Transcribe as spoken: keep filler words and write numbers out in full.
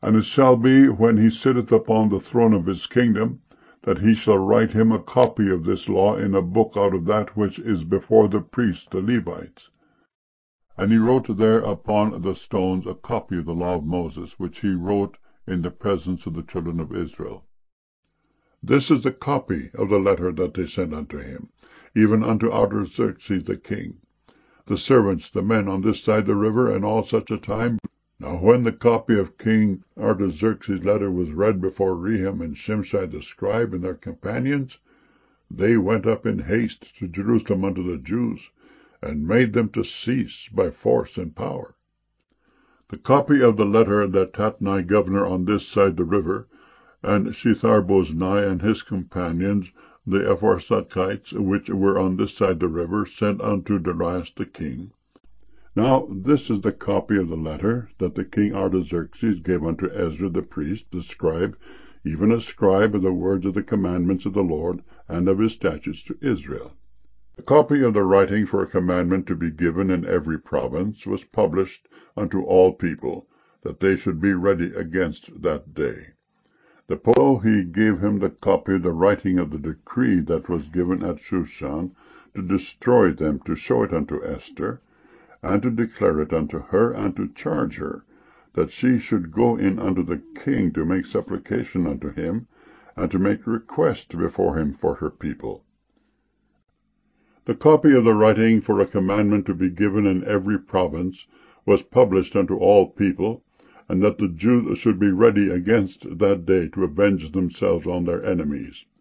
And it shall be, when he sitteth upon the throne of his kingdom, that he shall write him a copy of this law in a book out of that which is before the priests the Levites. And he wrote there upon the stones a copy of the law of Moses, which he wrote in the presence of the children of Israel. This is the copy of the letter that they sent unto him, even unto Artaxerxes the king, the servants, the men on this side the river, and all such a time. Now when the copy of King Artaxerxes' letter was read before Rehum and Shimshai the scribe and their companions, they went up in haste to Jerusalem unto the Jews, and made them to cease by force and power. The copy of the letter that Tatnai governor on this side the river, and Shethar-boznai and his companions, the Ephrathite, which were on this side the river, sent unto Darius the king. Now this is the copy of the letter that the king Artaxerxes gave unto Ezra the priest, the scribe, even a scribe of the words of the commandments of the Lord, and of his statutes to Israel. The copy of the writing for a commandment to be given in every province was published unto all people, that they should be ready against that day. The pope he gave him the copy of the writing of the decree that was given at Shushan, to destroy them, to show it unto Esther, and to declare it unto her, and to charge her, that she should go in unto the king to make supplication unto him, and to make request before him for her people. The copy of the writing for a commandment to be given in every province was published unto all people, and that the Jews should be ready against that day to avenge themselves on their enemies.